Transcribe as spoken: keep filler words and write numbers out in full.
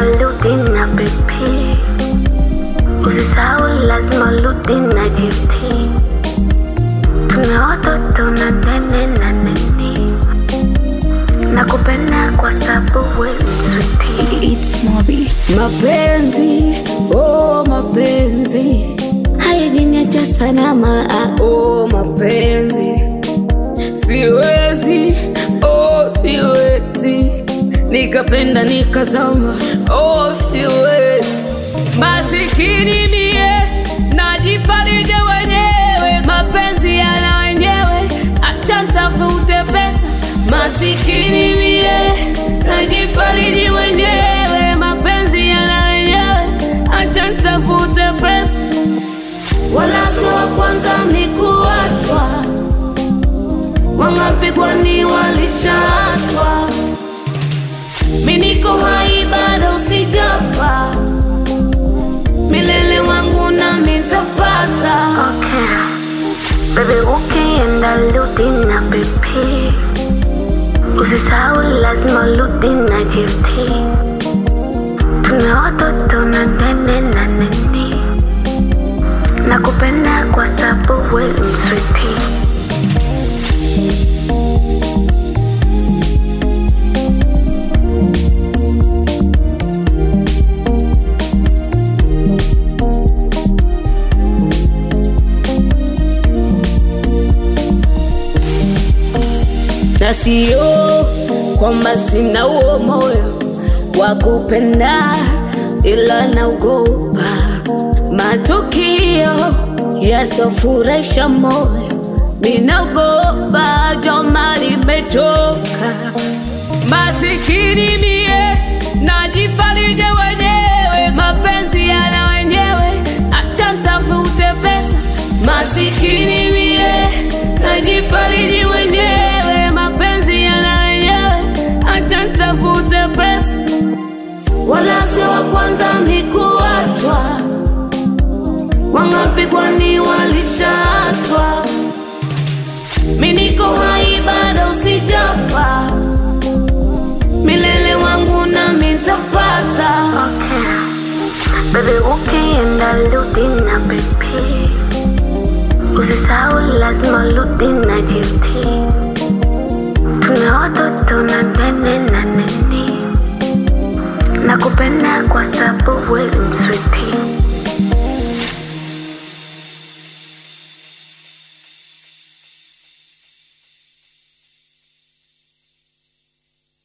rudi na baby, usisahau lazima rudi na gifti. Tuna watoto na nene na nene, nakupenda kwa sababu wewe sweetie. It's Mobi. Mapenzi, oh mapenzi, hayajiniacha sana maa. oh mapenzi, siwezi, oh siwezi, nikapenda nikazama, oh siwezi. Masikini mie, najifarije wenyewe, mapenzi yana wenyewe, acha nitafute pesa. Masikini mie, najifarije wenyewe, mapenzi yana wenyewe, acha nitafute pesa. Wala si wa kwanza ni kuachwa, wangapi kwani walishaachwa. Mimi niko hai bado sijafa, milele wangu na nitapata. Okay baby, ukienda rudi na baby, usisahau lazima rudi na gifti. Tuna watoto na nene na nene, nakupenda kwa sababu wewe sweetie. Na sio kwamba sina huo moyo wa kupenda, ila naogopa matukio yasofurahisha moyo. Mimi naogopa joma, nimechoka. Masikini mie, najifarije wenyewe, mapenzi yana wenyewe, acha nitafute pesa. Masikini mie, najifarije wenyewe, mapenzi yana wenyewe, acha nitafute pesa. Wala si wa kwanza ni kuachwa, wangapi kwani walishaachwa. Mimi niko hai bado sijafa, milele wangu na nitapata. Okay baby, ukienda rudi na baby, usisahau lazima rudi na gifti. Tuna watoto na nene na nene, nakupenda kwa sababu wewe sweetie.